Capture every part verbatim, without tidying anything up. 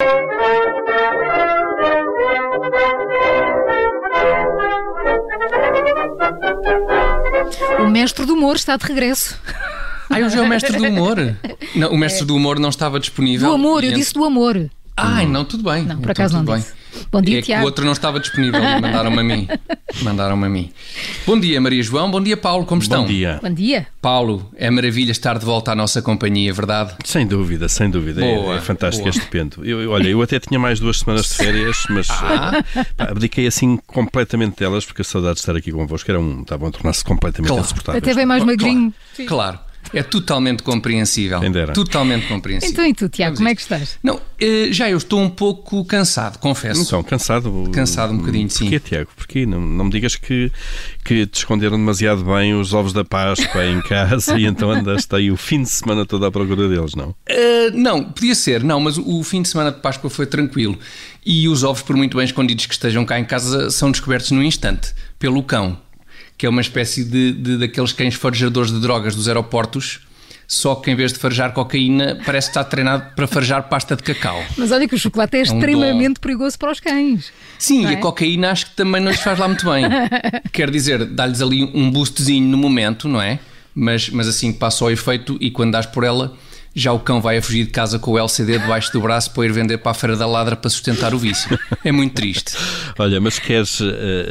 O mestre do humor está de regresso. Ah, hoje é o mestre do humor? Não, o mestre é. do humor não estava disponível. Do amor, eu disse do amor. Ai, não, tudo bem. Não, por então, acaso não bem. disse. Bom dia, é Tiago. Que o outro não estava disponível e mandaram-me a mim. Mandaram-me a mim. Bom dia, Maria João. Bom dia, Paulo. Como estão? Bom dia. Bom dia. Paulo, é maravilha estar de volta à nossa companhia, verdade? Sem dúvida, sem dúvida. Boa, é, é fantástico boa. este pento. Eu, eu, olha, eu até tinha mais duas semanas de férias, mas Ah. pá, abdiquei assim completamente delas, porque a saudade de estar aqui convosco era um, estavam a tornar-se completamente Claro. insuportáveis. Até bem mais magrinho. Claro. claro. É totalmente compreensível. Quem dera. Totalmente compreensível. Então e tu, Tiago, Vamos como é isto. que estás? Não, eh, já eu estou um pouco cansado, confesso. Então, cansado? Cansado um bocadinho, sim. Porquê, Tiago? Porquê? Não, não me digas que, que te esconderam demasiado bem os ovos da Páscoa em casa e então andaste aí o fim de semana todo à procura deles, não? Uh, não, podia ser, não, mas o fim de semana de Páscoa foi tranquilo. E os ovos, por muito bem escondidos que estejam cá em casa, são descobertos num instante, pelo cão, que é uma espécie de, de daqueles cães farejadores de drogas dos aeroportos, só que em vez de farejar cocaína, parece que está treinado para farejar pasta de cacau. Mas olha que o chocolate é, um extremamente dom. perigoso para os cães. Sim, Não e é? a cocaína acho que também não lhes faz lá muito bem. Quer dizer, dá-lhes ali um boostzinho no momento, não é? Mas, mas assim que passa o efeito e quando dás por ela, já o cão vai a fugir de casa com o L C D debaixo do braço para ir vender para a Feira da Ladra para sustentar o vício. É muito triste. Olha, mas queres, uh,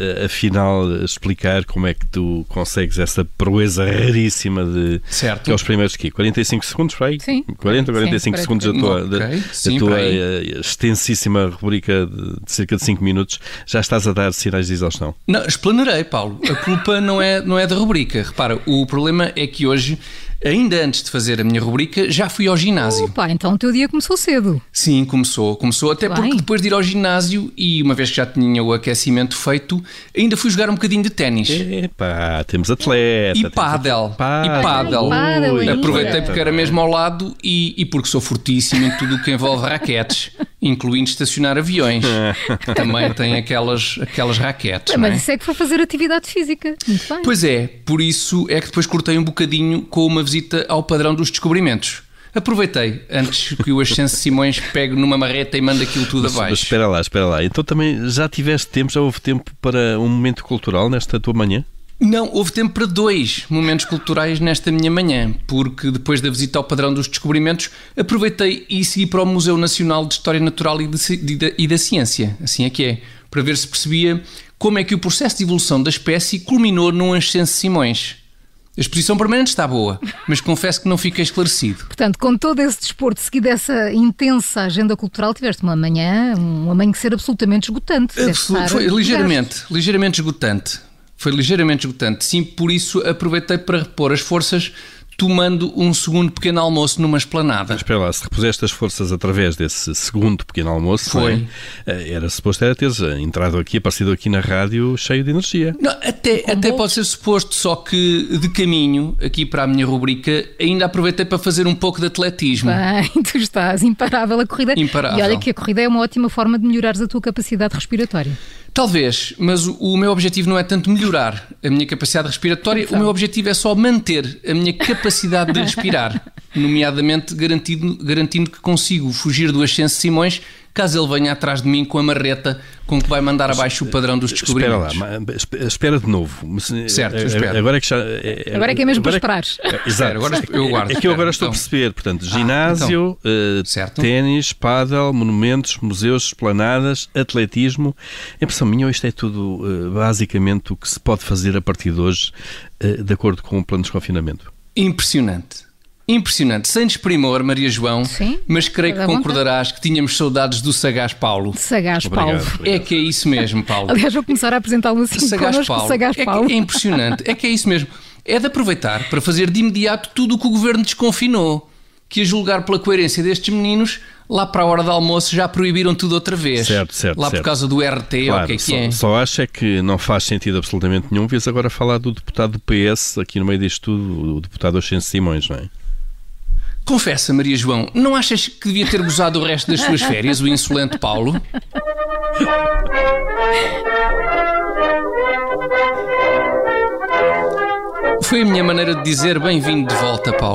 afinal, explicar como é que tu consegues essa proeza raríssima de... Certo. Que é os primeiros aqui, quarenta e cinco segundos, para aí? Sim. quarenta, quarenta e cinco Sim, segundos da tua, Ok, da, sim, da tua para aí. uh, extensíssima rubrica de, de cerca de cinco minutos, já estás a dar sinais de exaustão. Não, explanerei, Paulo. A culpa não é, não é da rubrica. Repara, o problema é que hoje, ainda antes de fazer a minha rubrica, já fui ao ginásio. Opa, então o teu dia começou cedo. Sim, começou. Começou até Bem. porque depois de ir ao ginásio e uma vez que já tinha o aquecimento feito, ainda fui jogar um bocadinho de ténis. Epá, temos atleta. E temos pádel. Pádel. E pádel. Pádel Ui, ainda. Aproveitei porque era mesmo ao lado e, e porque sou fortíssimo em tudo o que envolve raquetes, incluindo estacionar aviões. Também tem aquelas, aquelas raquetes, não Mas é? isso é que foi fazer atividade física. Muito bem. Pois é, por isso é que depois cortei um bocadinho com uma visita ao padrão dos descobrimentos. Aproveitei, antes que o Ascenso Simões pegue numa marreta e mande aquilo tudo Mas, mas abaixo. espera lá, espera lá. Então também já tiveste tempo, já houve tempo para um momento cultural nesta tua manhã? Não, houve tempo para dois momentos culturais nesta minha manhã, porque depois da visita ao padrão dos descobrimentos, aproveitei e segui para o Museu Nacional de História Natural e, de, de, e da Ciência, assim é que é, para ver se percebia como é que o processo de evolução da espécie culminou num Ascenso Simões. A exposição permanente está boa, mas confesso que não fiquei esclarecido. Portanto, com todo esse desporto, seguido essa intensa agenda cultural, tiveste uma manhã, um amanhecer absolutamente esgotante. Deve Absoluto, estar foi desgaste. ligeiramente, ligeiramente esgotante. Foi ligeiramente esgotante. Sim, por isso aproveitei para repor as forças, tomando um segundo pequeno almoço numa esplanada. Mas espera lá, se repuseste as forças através desse segundo pequeno almoço, Foi. não é? Era suposto era teres entrado aqui, aparecido aqui na rádio cheio de energia. Não, até até pode ser suposto, só que de caminho, aqui para a minha rubrica, ainda aproveitei para fazer um pouco de atletismo. Bem, tu estás imparável a corrida. Imparável. E olha que a corrida é uma ótima forma de melhorares a tua capacidade respiratória. Talvez, mas o, o meu objetivo não é tanto melhorar a minha capacidade respiratória, Então. o meu objetivo é só manter a minha capacidade de respirar, nomeadamente garantindo, garantindo que consigo fugir do Ascenso Simões caso ele venha atrás de mim com a marreta com que vai mandar abaixo o padrão dos Espera descobrimentos. lá, ma- espe- espera de novo. Mas, Certo, eu eh, espero. Agora é que já... Agora é que é mesmo para agora esperares. é- Exato. Espera, agora eu aguardo. É que eu agora Espera, estou a então. perceber. Portanto, ginásio, eh, Certo. ténis, pádel, monumentos, museus, esplanadas, atletismo. A impressão minha, isto é tudo eh, basicamente o que se pode fazer a partir de hoje, eh, de acordo com o plano de desconfinamento. Impressionante. Impressionante. Sem desprimor, Maria João, Sim, mas creio que toda a vontade. concordarás que tínhamos saudades do sagaz Paulo. Sagaz Obrigado. Paulo. Obrigado. É que é isso mesmo, Paulo. Aliás, vou começar a apresentá-lo assim. Sagaz connosco, Paulo. Sagaz É, que- Paulo. é impressionante. É que é isso mesmo. É de aproveitar para fazer de imediato tudo o que o governo desconfinou. Que a julgar pela coerência destes meninos, lá para a hora do almoço já proibiram tudo outra vez. Certo, certo, Lá certo. por causa do R T, ou o Claro, que é que só, é. só acho é que não faz sentido absolutamente nenhum. Vês agora falar do deputado do P S aqui no meio disto tudo, o deputado Ascenso Simões, não é? Confessa, Maria João, não achas que devia ter gozado o resto das suas férias, o insolente Paulo? Foi a minha maneira de dizer bem-vindo de volta, Paulo.